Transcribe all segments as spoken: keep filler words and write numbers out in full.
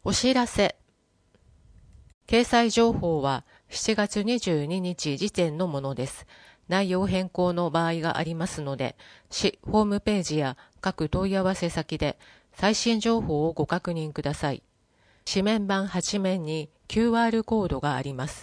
お知らせ。掲載情報はしちがつにじゅうににち時点のものです。内容変更の場合がありますので、市ホームページや各問い合わせ先で最新情報をご確認ください。紙面板はち面に キューアール コードがあります。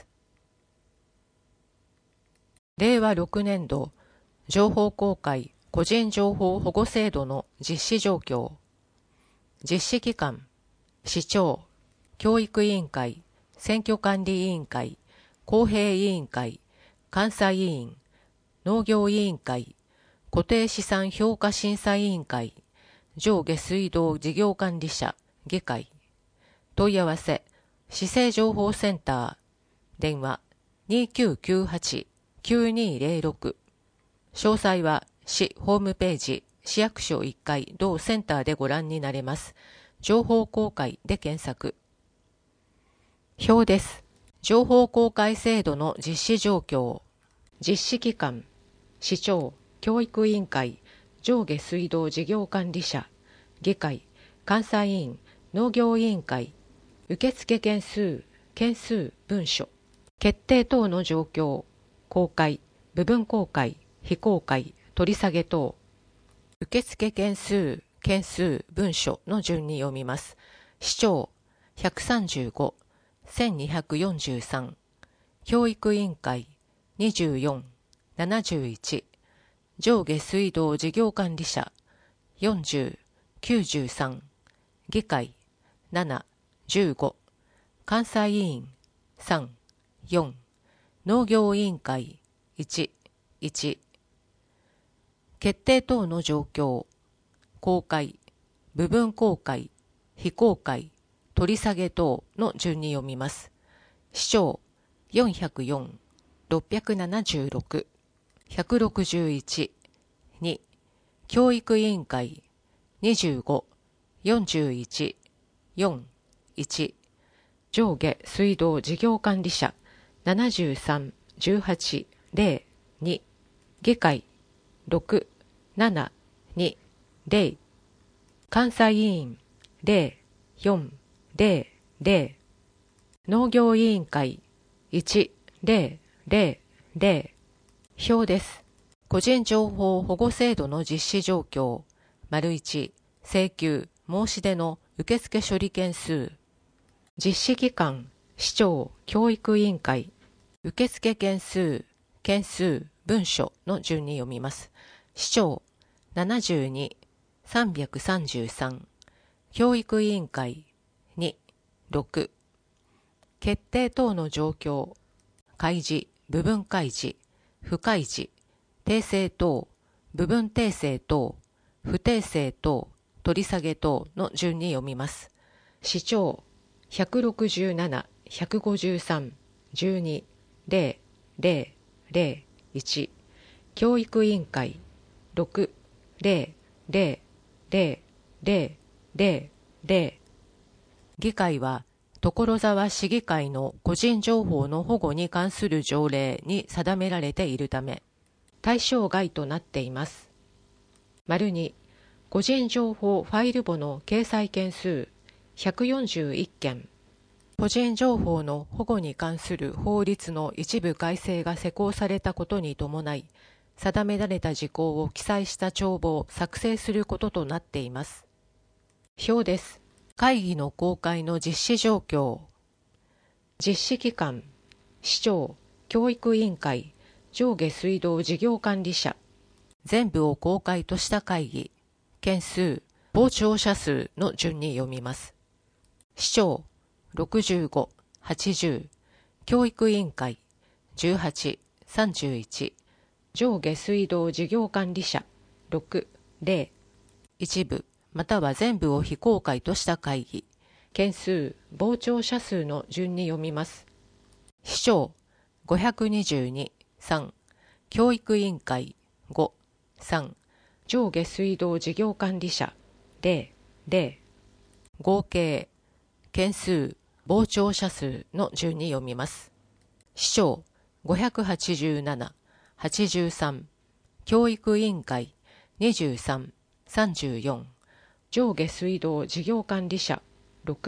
れいわろくねんど情報公開個人情報保護制度の実施状況。実施機関、市長、教育委員会、選挙管理委員会、公平委員会、監査委員、農業委員会、固定資産評価審査委員会、上下水道事業管理者、議会。問い合わせ、市政情報センター、電話 にきゅうきゅうはちきゅうにーぜろろく。詳細は市ホームページ、市役所いっかい同センターでご覧になれます。情報公開で検索。表です。情報公開制度の実施状況。実施機関、市長、教育委員会、上下水道事業管理者、議会、監査委員、農業委員会、受付件数、件数、文書、決定等の状況、公開、部分公開、非公開、取り下げ等。受付件数、件数、文書の順に読みます。市長、ひゃくさんじゅうご、せんにひゃくよんじゅうさん。教育委員会、にじゅうよん、ななじゅういち。上下水道事業管理者、よんじゅう、きゅうじゅうさん。議会、なな、じゅうご。監査委員、さん、よん。農業委員会、いち、いち。決定等の状況、公開、部分公開、非公開、取り下げ等の順に読みます。市長、よんひゃくよん、ろっぴゃくななじゅうろく、ひゃくろくじゅういち、に。教育委員会、にじゅうご、よんじゅういち、よん、いち。上下水道事業管理者、ななじゅうさん、じゅうはち、ぜろ、に。議会、ろく、なな、に、ぜろ。監査委員、ぜろ、よん、ぜろ、ぜろ。農業委員会、いち、ぜろ、ぜろ、ぜろ。表です。個人情報保護制度の実施状況。いち、請求、申し出の受付処理件数。実施機関、市長、教育委員会。受付件数、件数、文書の順に読みます。市長、ななじゅうに、さんびゃくさんじゅうさん。教育委員会、に、ろく。決定等の状況、開示、部分開示、不開示、訂正等、部分訂正等、不訂正等、取り下げ等の順に読みます。市長、ひゃくろくじゅうなな、ひゃくごじゅうさん、じゅうに、ぜろ、ぜろ、ぜろ、いち。教育委員会、ろく、ぜろ、ぜろ、ぜろ、ぜろ、ぜろ、ぜろ。議会は、所沢市議会の個人情報の保護に関する条例に定められているため、対象外となっています。に、個人情報ファイル簿の掲載件数ひゃくよんじゅういっけん。個人情報の保護に関する法律の一部改正が施行されたことに伴い、定められた事項を記載した帳簿を作成することとなっています。表です。会議の公開の実施状況。実施機関、市長、教育委員会、上下水道事業管理者。全部を公開とした会議、件数、傍聴者数の順に読みます。市長、ろくじゅうご、はちじゅう。教育委員会、じゅうはち、さんじゅういち。上下水道事業管理者、ろく、ぜろ。一部、または全部を非公開とした会議、件数、傍聴者数の順に読みます。市長、ごひゃくにじゅうに、さん。教育委員会、ご、さん。上下水道事業管理者、ぜろ、ぜろ。合計、件数、傍聴者数の順に読みます。市長、ごひゃくはちじゅうなな、はちじゅうさん。教育委員会、にじゅうさん、さんじゅうよん。上下水道事業管理者、ろく、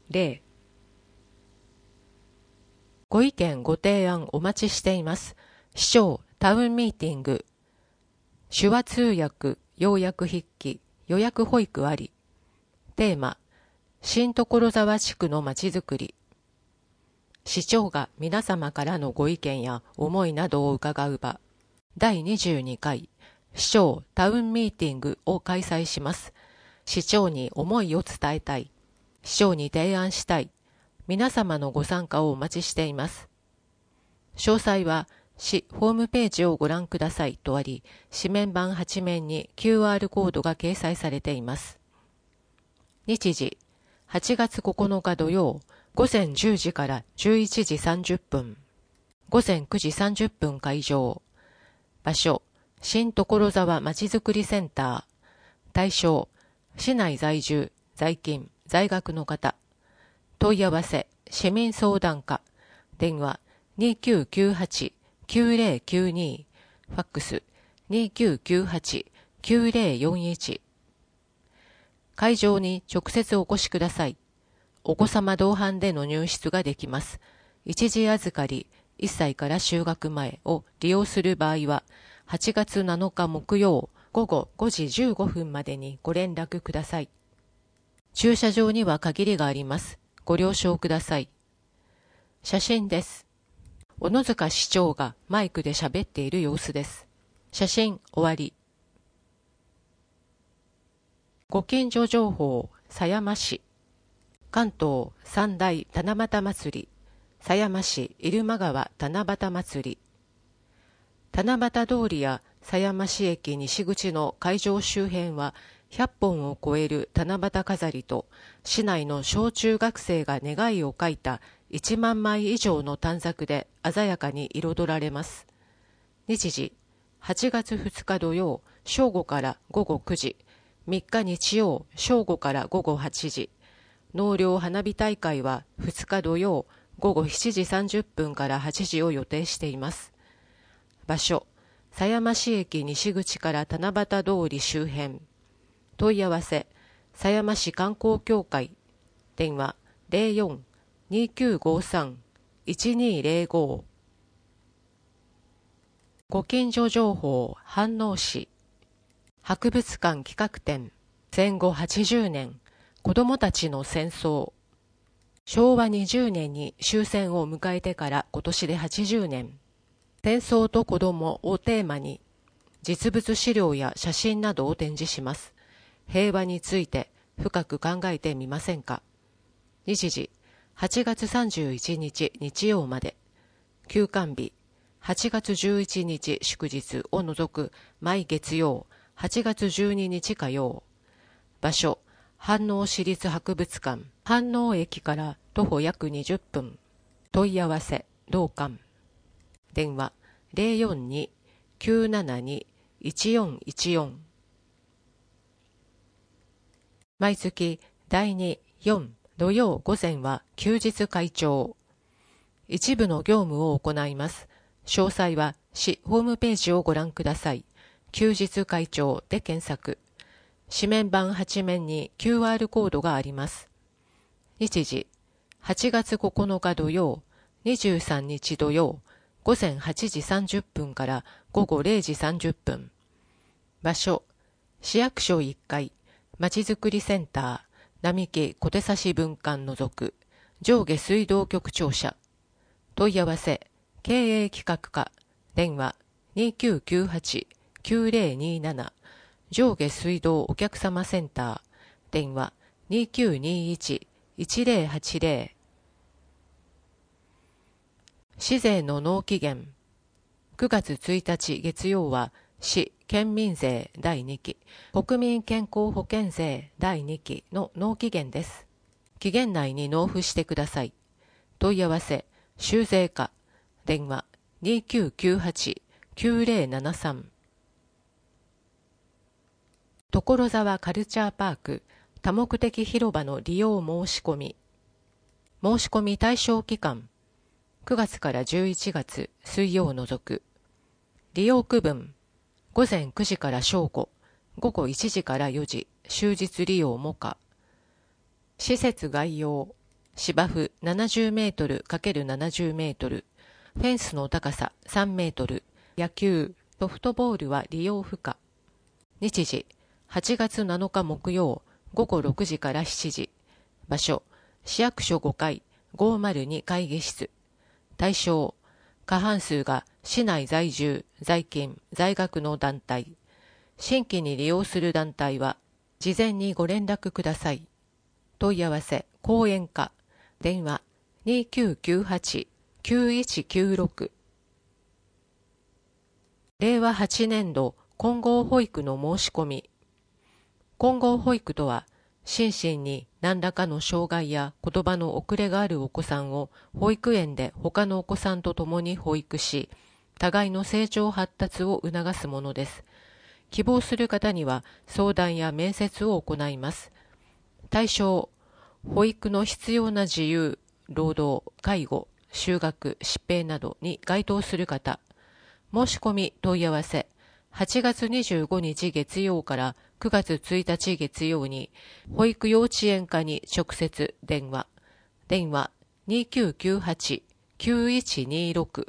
零。ご意見ご提案お待ちしています。市長タウンミーティング。手話通訳、要約筆記、予約保育あり。テーマ、新所沢地区のまちづくり。市長が皆様からのご意見や思いなどを伺う場。だいにじゅうにかい、市長タウンミーティングを開催します。市長に思いを伝えたい。市長に提案したい。皆様のご参加をお待ちしています。詳細は市ホームページをご覧くださいとあり、紙面版はち面に キューアール コードが掲載されています。日時、はちがつここのか土曜、午前じゅうじからじゅういちじさんじゅっぷん。午前くじさんじゅっぷん会場。場所、新所沢まちづくりセンター。対象、市内在住、在勤、在学の方。問い合わせ、市民相談課。電話、にきゅうきゅうはち きゅうぜろきゅうに。ファックス、にきゅうきゅうはち きゅうぜろよんいち。会場に直接お越しください。お子様同伴での入室ができます。一時預かり、いっさいから就学前を利用する場合は、はちがつなのか木曜午後ごじじゅうごふんまでにご連絡ください。駐車場には限りがあります。ご了承ください。写真です。小野塚市長がマイクで喋っている様子です。写真終わり。ご近所情報、狭山市。関東三大七夕祭り、狭山市入間川七夕祭り。七夕通りや狭山市駅西口の会場周辺はひゃっぽんを超える七夕飾りと、市内の小中学生が願いを書いたいちまんまい以上の短冊で鮮やかに彩られます。日時、はちがつふつか土曜、正午からごごくじ、みっか日曜、正午からごごはちじ。納涼花火大会はふつか土曜、ごごしちじさんじゅっぷんからはちじを予定しています。場所、狭山市駅西口から七夕通り周辺。問い合わせ、狭山市観光協会。電話、ゼロよん にきゅうごさん いちにゼロご。ご近所情報、飯能市。博物館企画展、戦後はちじゅうねん、子どもたちの戦争。しょうわにじゅうねんに終戦を迎えてから今年ではちじゅうねん。戦争と子どもをテーマに、実物資料や写真などを展示します。平和について深く考えてみませんか。日時、はちがつさんじゅういちにち日曜まで。休館日、はちがつじゅういちにち祝日を除く毎月曜、はちがつじゅうににち火曜。場所、飯能市立博物館。飯能駅から徒歩約にじゅっぷん。問い合わせ、同館。電話、ゼロよんに きゅうななに いちよんいちよん。毎月だいに、よん土曜午前は休日会長。一部の業務を行います。詳細は市ホームページをご覧ください。休日会長で検索。紙面版はち面に キューアール コードがあります。日時、はちがつここのか土曜、にじゅうさんにち土曜、ごぜんはちじさんじゅっぷんからごごれいじさんじゅっぷん。場所、市役所いっかい、まちづくりセンター、並木小手指分館除く、上下水道局庁舎。問い合わせ、経営企画課、電話にきゅうきゅうはち きゅうぜろになな。上下水道お客様センター、電話にきゅうにいち いちぜろはちぜろ。市税の納期限。くがつついたち月曜は市県民税だいにき、国民健康保険税だいにきの納期限です。期限内に納付してください。問い合わせ、州税課、電話にきゅうきゅうはち きゅうぜろななさん。所沢カルチャーパーク多目的広場の利用申し込み。申し込み対象期間、くがつからじゅういちがつ水曜を除く。利用区分、ごぜんくじから正午、ごごいちじからよじ、終日利用も可。施設概要、 芝生ななじゅうメートルかけるななじゅうメートル、フェンスの高ささんメートル、野球、ソフトボールは利用不可。日時、はちがつなのか木曜、ごごろくじからしちじ。場所、市役所ごかい、ごまるに会議室。対象、過半数が市内在住、在勤、在学の団体。新規に利用する団体は、事前にご連絡ください。問い合わせ、講演課、電話、にきゅうきゅうはち きゅういちきゅうろく。れいわはちねんど混合保育の申し込み。混合保育とは、心身に何らかの障害や言葉の遅れがあるお子さんを保育園で他のお子さんと共に保育し、互いの成長発達を促すものです。希望する方には相談や面接を行います。対象、保育の必要な自由、労働、介護、就学、疾病などに該当する方。申し込み問い合わせ、はちがつにじゅうごにち月曜からくがつついたち月曜に、保育幼稚園課に直接電話。電話にきゅうきゅうはち きゅういちにろく。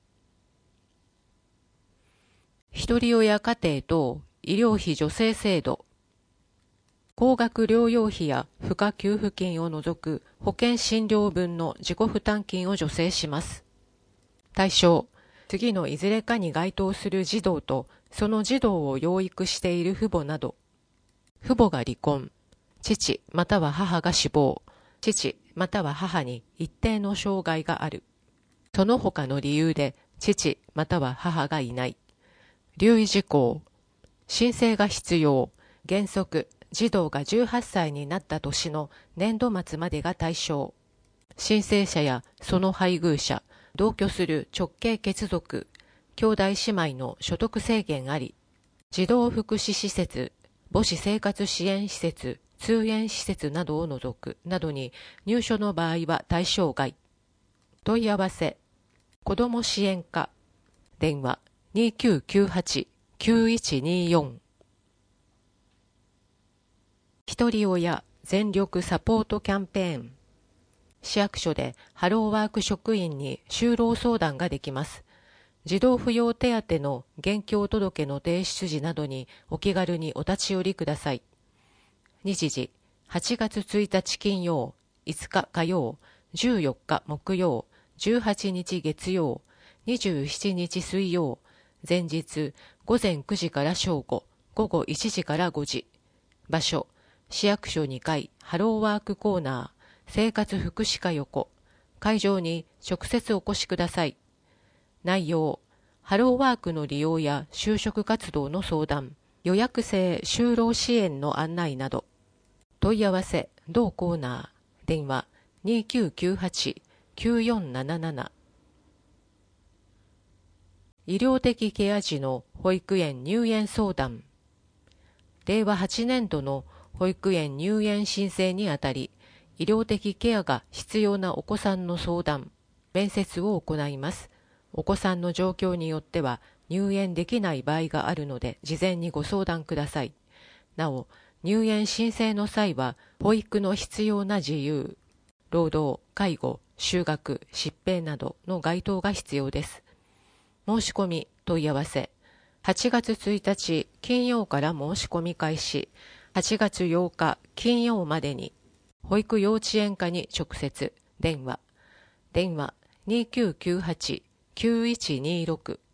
ひとり親家庭等医療費助成制度。高額療養費や付加給付金を除く保険診療分の自己負担金を助成します。対象、次のいずれかに該当する児童とその児童を養育している父母など。父母が離婚、父または母が死亡、父または母に一定の障害がある。その他の理由で父または母がいない。留意事項、申請が必要、原則、児童がじゅうはっさいになった年の年度末までが対象。申請者やその配偶者、同居する直系血族、兄弟姉妹の所得制限あり、児童福祉施設、母子生活支援施設、通園施設などを除くなどに入所の場合は対象外。問い合わせ、子ども支援課、電話にきゅうきゅうはち きゅういちによん。ひとり親全力サポートキャンペーン。市役所でハローワーク職員に就労相談ができます。児童扶養手当の現況届の提出時などにお気軽にお立ち寄りください。日時、はちがつついたち金曜、いつか火曜、じゅうよっか木曜、じゅうはちにち月曜、にじゅうしちにち水曜、前日、ごぜんくじから正午、ごごいちじからごじ。場所、市役所にかい、ハローワークコーナー、生活福祉課横。会場に直接お越しください。内容、ハローワークの利用や就職活動の相談、予約制就労支援の案内など。問い合わせ、同コーナー、電話にきゅうきゅうはち きゅうよんなななな。医療的ケア児の保育園入園相談。れいわはちねんどの保育園入園申請にあたり、医療的ケアが必要なお子さんの相談、面接を行います。お子さんの状況によっては入園できない場合があるので、事前にご相談ください。なお、入園申請の際は、保育の必要な自由、労働、介護、就学、疾病などの該当が必要です。申し込み、問い合わせ、はちがつついたち金曜から申し込み開始、はちがつようか金曜までに、保育幼稚園課に直接、電話、電話にきゅうきゅうはち きゅういちにろく。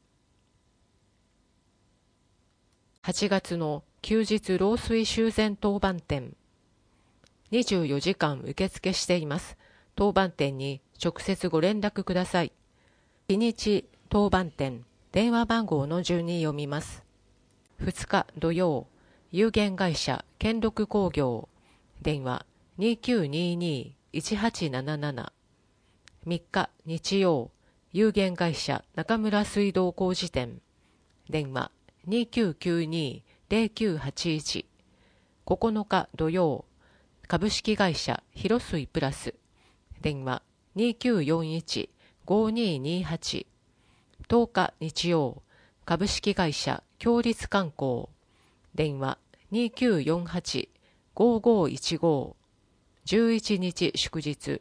はちがつの休日漏水修繕当番店。にじゅうよじかん受付しています。当番店に直接ご連絡ください。日にち当番店、電話番号の順に読みます。ふつか土曜、有限会社兼六工業、電話にきゅうにに いちはちなななな。みっか日曜、有限会社中村水道工事店、電話にきゅうきゅうに ぜろきゅうはちいち。ここのか土曜、株式会社広水プラス、電話にきゅうよんいち ごににはち。とおか日曜、株式会社共立観光、電話にきゅうよんはち ごごいちご。じゅういちにち祝日、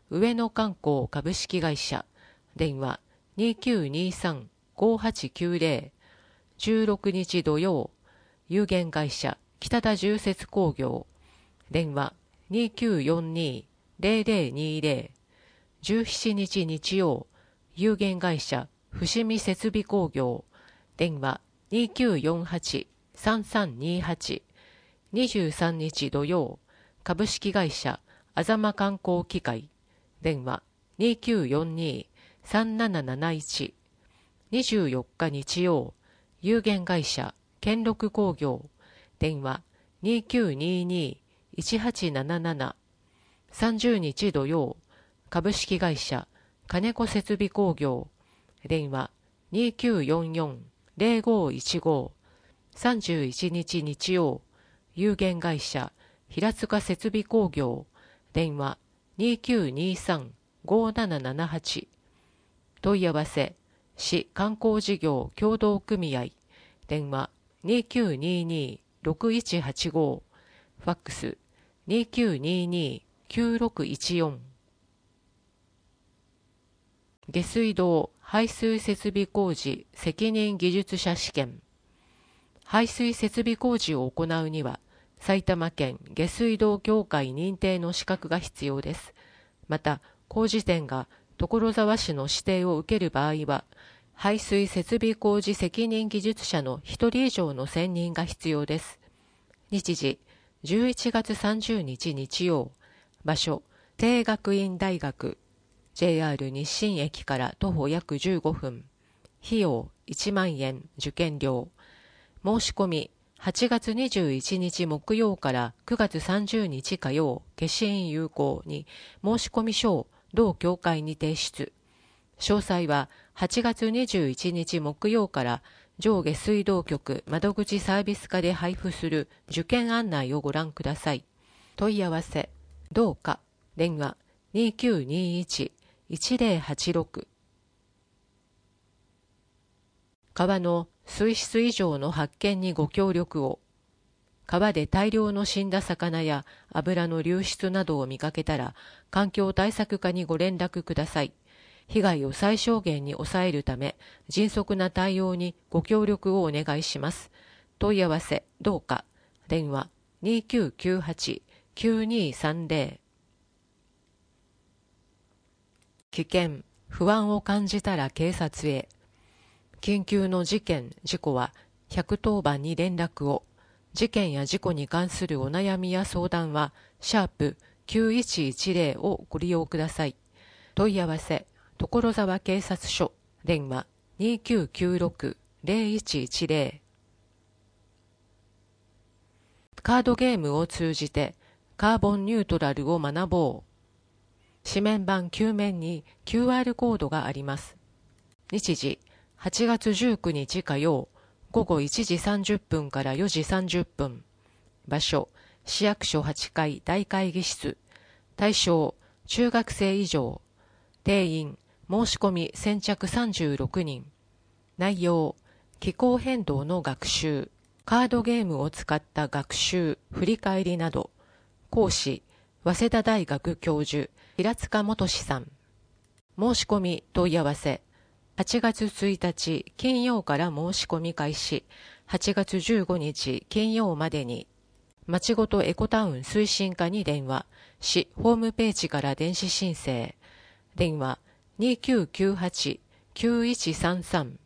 上野観光株式会社、電話 にきゅうにさんごはちきゅうゼロ。じゅうろくにち土曜、有限会社北田重設工業、電話 にきゅうよんにゼロゼロにゼロ。じゅうしちにち日曜、有限会社伏見設備工業、電話 にきゅうよんはちさんさんにはち。にじゅうさんにち土曜、株式会社あざま観光機械、電話 にきゅうよんにさんなななないち。にじゅうよっか日曜、有限会社兼六工業、電話 にきゅうににいちはちなななな。さんじゅうにち土曜、株式会社金子設備工業、電話 にきゅうよんよんゼロごいちご。さんじゅういちにち日曜、有限会社平塚設備工業、電話 にきゅうにさんごななななはち。問い合わせ市観光事業協同組合、電話 にきゅうににろくいちはちご。ファックス にきゅうににきゅうろくいちよん。下水道排水設備工事責任技術者試験。排水設備工事を行うには、埼玉県下水道協会認定の資格が必要です。また、工事店が所沢市の指定を受ける場合は、排水設備工事責任技術者のひとり以上の選任が必要です。日時、じゅういちがつさんじゅうにち日曜。場所、帝学院大学。ジェイアール 日清駅から徒歩約じゅうごふん。費用いちまんえん、受験料。申し込み、はちがつにじゅういちにち木曜からくがつさんじゅうにち火曜、消印有効に申し込み書を同協会に提出。詳細ははちがつにじゅういちにち木曜から上下水道局窓口サービス課で配布する受験案内をご覧ください。問い合わせ、どうか、電話 にきゅうにいちいちゼロはちろく。川の水質異常の発見にご協力を。川で大量の死んだ魚や油の流出などを見かけたら、環境対策課にご連絡ください。被害を最小限に抑えるため、迅速な対応にご協力をお願いします。問い合わせ、どうか。電話 にきゅうきゅうはちきゅうにさんゼロ。危険、不安を感じたら警察へ。緊急の事件、事故はひゃくとおばんに連絡を。事件や事故に関するお悩みや相談は、シャープきゅういちいちゼロをご利用ください。問い合わせ、所沢警察署、電話 にきゅうきゅうろくゼロいちいちゼロ。カードゲームを通じてカーボンニュートラルを学ぼう。紙面版きゅう面に キューアール コードがあります。日時、はちがつじゅうくにち火曜、午後いちじさんじゅっぷんからよじさんじゅっぷん。場所、市役所はちかい大会議室。対象、中学生以上。定員、申し込み先着さんじゅうろくにん。内容、気候変動の学習、カードゲームを使った学習、振り返りなど。講師、早稲田大学教授、平塚元志さん。申し込み問い合わせ、はちがつついたち金曜から申し込み開始、はちがつじゅうごにち金曜までに。まちごとエコタウン推進課に電話、市ホームページから電子申請。電話 にきゅうきゅうはちきゅういちさんさん。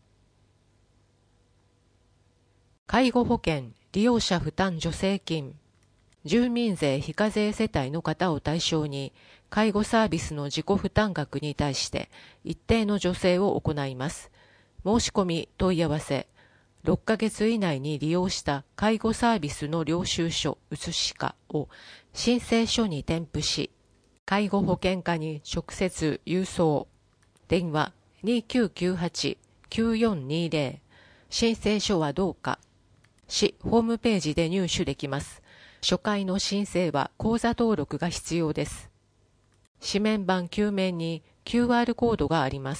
介護保険利用者負担助成金。住民税非課税世帯の方を対象に、介護サービスの自己負担額に対して一定の助成を行います。申し込み問い合わせ、ろっかげつ以内に利用した介護サービスの領収書写しかを申請書に添付し、介護保険課に直接郵送。電話 にきゅうきゅうはちきゅうよんにゼロ。申請書はどうか。市ホームページで入手できます。初回の申請は口座登録が必要です。紙面版きゅう面に キューアール コードがあります。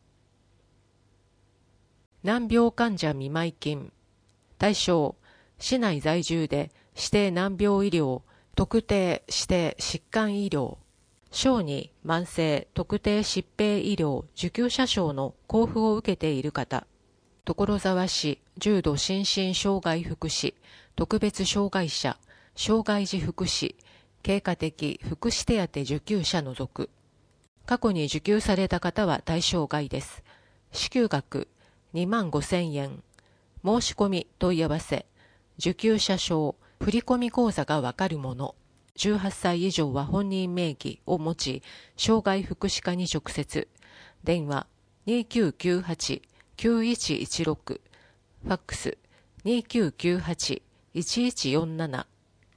難病患者見舞金。対象、市内在住で指定難病医療、特定指定疾患医療、 小児慢性特定疾病医療受給者証の交付を受けている方、所沢市重度心身障害福祉特別障害者障害児福祉経過的福祉手当受給者除く。過去に受給された方は対象外です。支給額にまんごせんえん。申し込み問い合わせ。受給者証、振込口座がわかるもの。じゅうはっさい以上は本人名義を持ち、障害福祉課に直接。電話にきゅうきゅうはち きゅういちいちろく。ファックスにきゅうきゅうはち いちいちよんなな。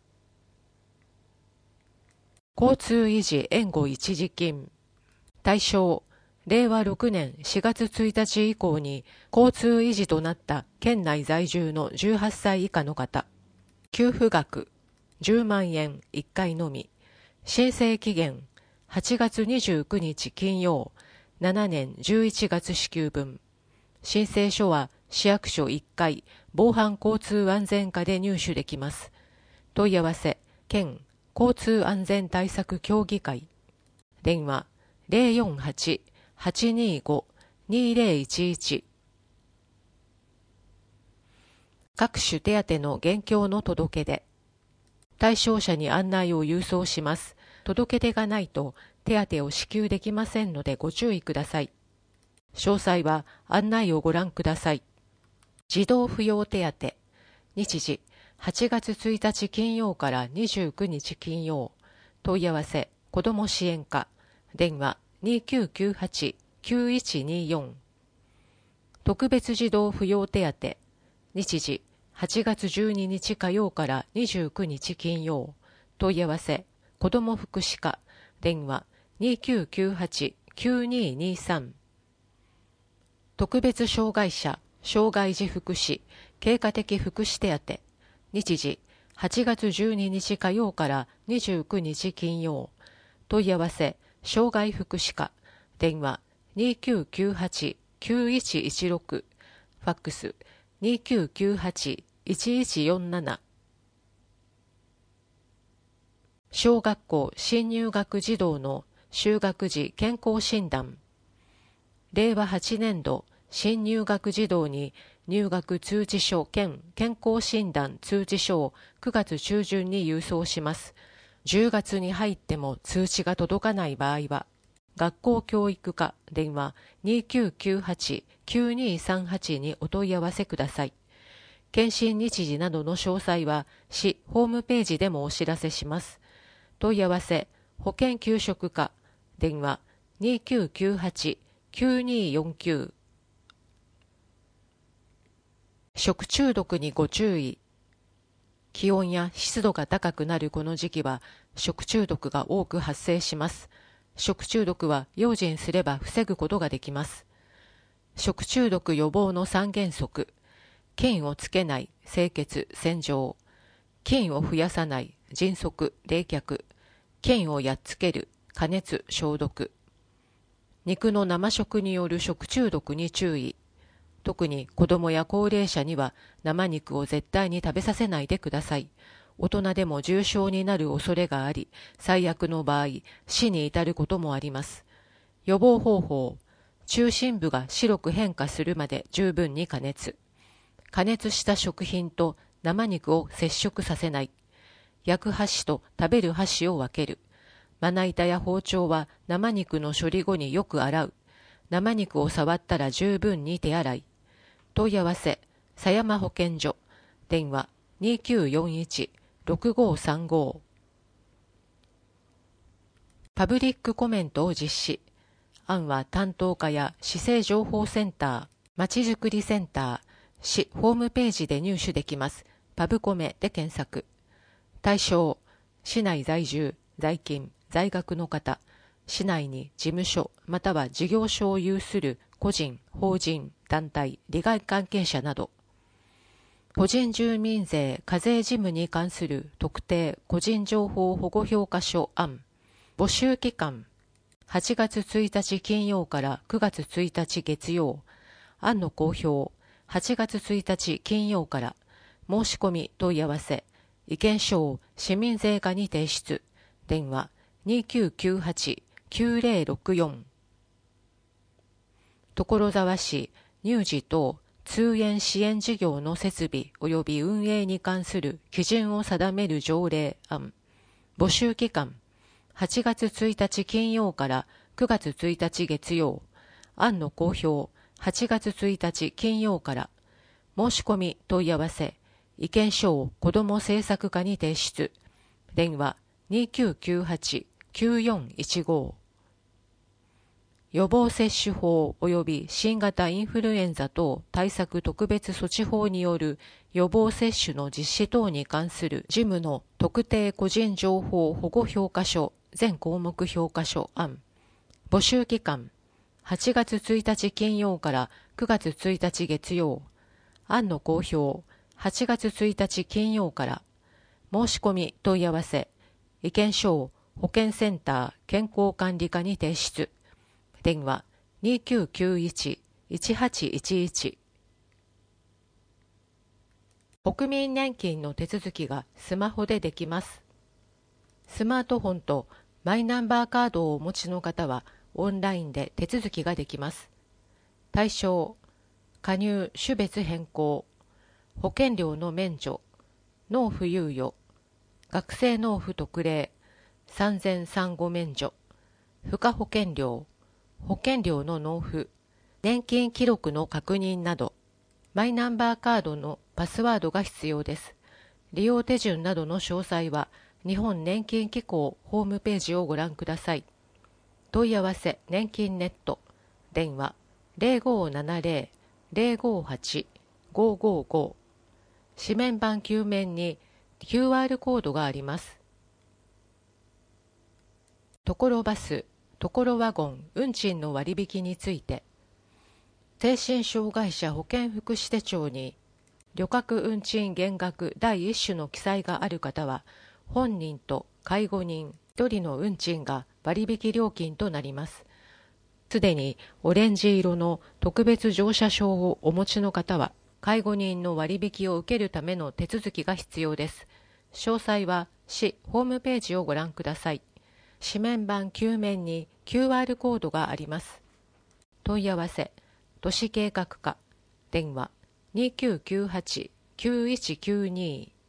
交通維持援護一時金。対象、れいわろくねんしがつついたち以降に交通維持となった県内在住のじゅうはっさい以下の方。給付額、じゅうまんえんいっかいのみ。申請期限、はちがつにじゅうくにち金曜、しちねんじゅういちがつ支給分。申請書は市役所いっかい防犯交通安全課で入手できます。問い合わせ、県交通安全対策協議会。電話ゼロよんはち はちにーご にーゼロいちいち。各種手当の現況の届け出。対象者に案内を郵送します。届け出がないと手当を支給できませんのでご注意ください。詳細は案内をご覧ください。児童扶養手当。日時はちがつついたち金曜からにじゅうくにち金曜。問い合わせ子ども支援課。電話にきゅうきゅうはち きゅういちにーよん。特別児童扶養手当。日時はちがつじゅうににち火曜からにじゅうくにち金曜。問い合わせ子ども福祉課。電話にきゅうきゅうはち きゅうにーにーさん。特別障害者障害児福祉経過的福祉手当。日時はちがつじゅうににち火曜からにじゅうくにち金曜。問い合わせ障害福祉課。電話にきゅうきゅうはち きゅういちいちろく。ファックスにきゅうきゅうはち いちいちよんなな。小学校新入学児童の就学時健康診断。れいわはちねんど新入学児童に入学通知書兼健康診断通知書をくがつちゅうじゅんに郵送します。じゅうがつに入っても通知が届かない場合は、学校教育課電話にきゅうきゅうはち きゅうにーさんはちにお問い合わせください。検診日時などの詳細は市ホームページでもお知らせします。問い合わせ保健給食課電話にきゅうきゅうはち きゅうにーよんきゅう。食中毒にご注意。気温や湿度が高くなるこの時期は食中毒が多く発生します。食中毒は用心すれば防ぐことができます。食中毒予防のさんげんそく。菌をつけない、清潔、洗浄。菌を増やさない、迅速、冷却。菌をやっつける、加熱、消毒。肉の生食による食中毒に注意。特に子供や高齢者には生肉を絶対に食べさせないでください。大人でも重症になる恐れがあり、最悪の場合、死に至ることもあります。予防方法。中心部が白く変化するまで十分に加熱。加熱した食品と生肉を接触させない。焼く箸と食べる箸を分ける。まな板や包丁は生肉の処理後によく洗う。生肉を触ったら十分に手洗い。問い合わせ、狭山保健所。電話にきゅうよんいち ろくごさんご。パブリックコメントを実施。案は担当課や市政情報センター、まちづくりセンター、市ホームページで入手できます。パブコメで検索。対象、市内在住、在勤、在学の方、市内に事務所または事業所を有する個人、法人、団体、利害関係者など、個人住民税課税事務に関する特定個人情報保護評価書案。募集期間、はちがつついたち金曜からくがつついたち月曜。案の公表、はちがつついたち金曜から。申し込み問い合わせ、意見書を市民税課に提出。電話にきゅうきゅうはち きゅうぜろろくよん。所沢市乳児等通園支援事業の設備及び運営に関する基準を定める条例案。募集期間はちがつついたち金曜からくがつついたち月曜。案の公表はちがつついたち金曜から。申し込み問い合わせ意見書を子ども政策課に提出。電話にきゅうきゅうはち きゅうよんいちご。予防接種法及び新型インフルエンザ等対策特別措置法による予防接種の実施等に関する事務の特定個人情報保護評価書全項目評価書案。募集期間はちがつついたち金曜からくがつついたち月曜。案の公表はちがつついたち金曜から。申し込み問い合わせ意見書を保健センター健康管理課に提出。電話にきゅうきゅういち いちはちいちいち。国民年金の手続きがスマホでできます。スマートフォンとマイナンバーカードをお持ちの方はオンラインで手続きができます。対象、加入種別変更、保険料の免除、納付猶予、学生納付特例、産前産後免除、付加保険料、保険料の納付、年金記録の確認など、マイナンバーカードのパスワードが必要です。利用手順などの詳細は、日本年金機構ホームページをご覧ください。問い合わせ年金ネット、電話ゼロごななゼロ ゼロごはち ごごご。紙面版球面に キューアール コードがあります。ところバス、ところワゴン、運賃の割引について、精神障害者保健福祉手帳に旅客運賃減額第一種の記載がある方は、本人と介護人ひとりの運賃が割引料金となります。すでにオレンジ色の特別乗車証をお持ちの方は、介護人の割引を受けるための手続きが必要です。詳細は市ホームページをご覧ください。紙面版球面に キューアール コードがあります。問い合わせ都市計画課、電話にきゅうきゅうはち きゅういちきゅうに。